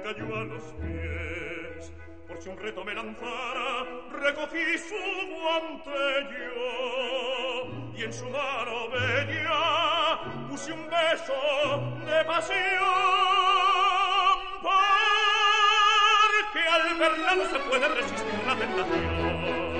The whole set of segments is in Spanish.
cayó a los pies. Por si un reto me lanzara, recogí su guante yo, y en su mano bella puse un beso de pasión, porque al verla no se puede resistir la tentación.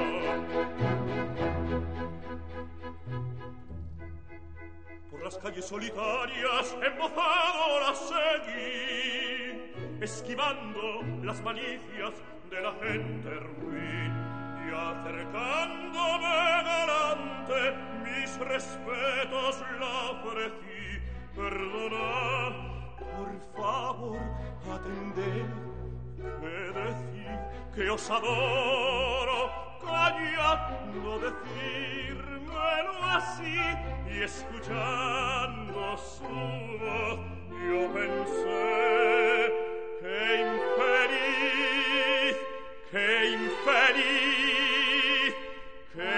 Por las calles solitarias embozado la seguí, esquivando las malicias de la gente ruin, y acercándome galante mis respetos la ofrecí. Perdonad, por favor, atended, que decir que os adoro, callad, no decírmelo así. Y escuchando su voz yo pensé: qué infeliz, qué infeliz, qué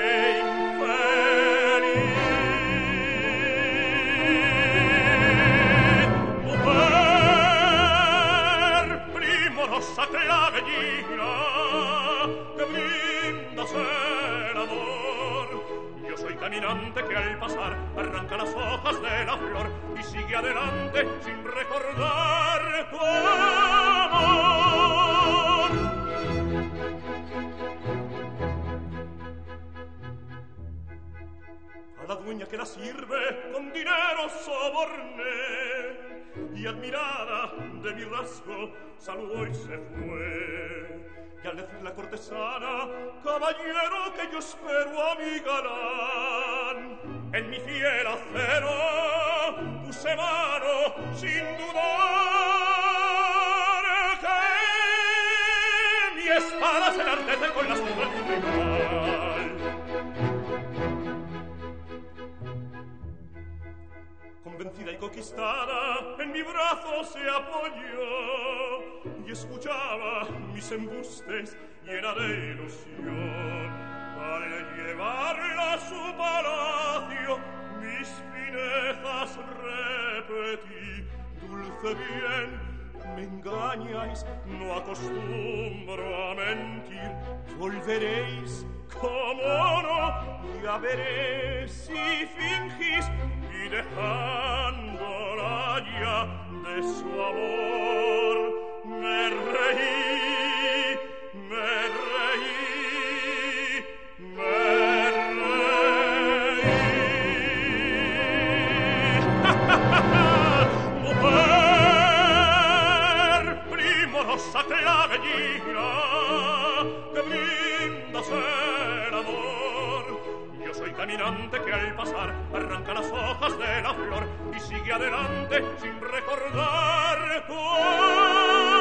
infeliz. Mujer primorosa clavellina, que brindas el amor. Yo soy caminante que al pasar arranca las hojas de la flor y sigue adelante sin recordar tu amor. A la dueña que la sirve con dinero soborné, y admirada de mi rasgo saludó y se fue. Y al decir la cortesana: caballero, que yo espero a mi galán, en mi fiel acero puse mano sin dudar, que mi espada se enardece con las manos del rival. Convencida y conquistada, en mi brazo se apoyó y escuchaba mis embustes llena de ilusión. Al llevarla a su palacio, mis finezas repetí: dulce bien, me engañáis, no acostumbro a mentir. Volveréis, como no, ya veré si fingís. Y dejándola ya de su amor, me reí, me reí, me reí. Mujer primorosa clavellina, que brindas el amor. Yo soy caminante que al pasar arranca las hojas de la flor y sigue adelante sin recordar tu amor.